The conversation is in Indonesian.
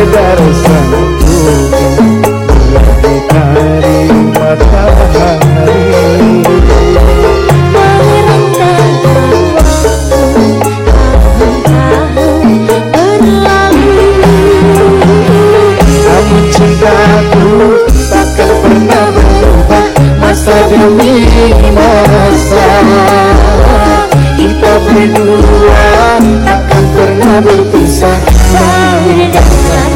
sekedar satu lagi hari matahari namun cintaku takkan pernah berubah masa demi masa kita berdua takkan pernah berpisah.